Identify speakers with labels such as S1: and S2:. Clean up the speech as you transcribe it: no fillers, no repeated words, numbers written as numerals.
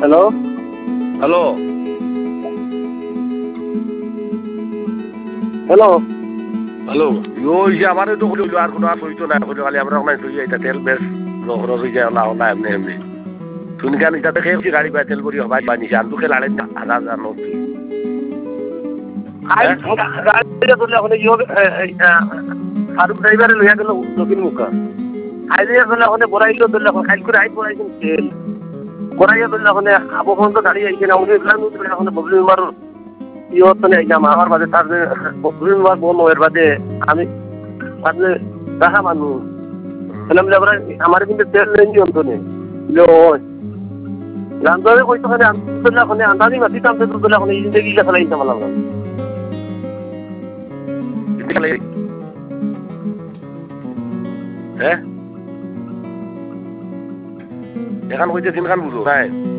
S1: hello
S2: hello
S1: hello
S2: hello ওই যে আমার তো হইলো আর কোনো হইতো না হইলো খালি আমরা নাই হই এটা তেল বেশ খরচ হয়ে যায় না এমনি এমনি শুনি কেন এটা দেখে গাড়ি পাই তেল করি হবাই বানিয়েছে আর দুঃখে লাড়েন হাজার হাজার নোট
S1: গাড়িটা ধরলে এখন ফারুক ড্রাইভারে লইয়া গেল দক্ষিণ মুখা আইলিয়া ধরলে এখন বড়াইলো ধরলে এখন খাইল করে আইন বড়াইছেন তেল বড়াইয়া ধরলে এখন আবু পর্যন্ত গাড়ি আইছে না উনি এখন ববলি উমার ইয়ত মানে আইলাম আমার বাদে তার ববলি উমার বোন এর বাদে আমি আপনি দেখা মানুষ আমার কিন্তু তেল নেই নিয়ন্ত্রণে রান্ধবে কইতো ওখানে আন্দাজি মাটি টানতে তো এখন এই জিন্দগি খেলা ইনতে পারলাম না
S2: হ্যাঁ এখন কইতে দিন খান বুঝো নাই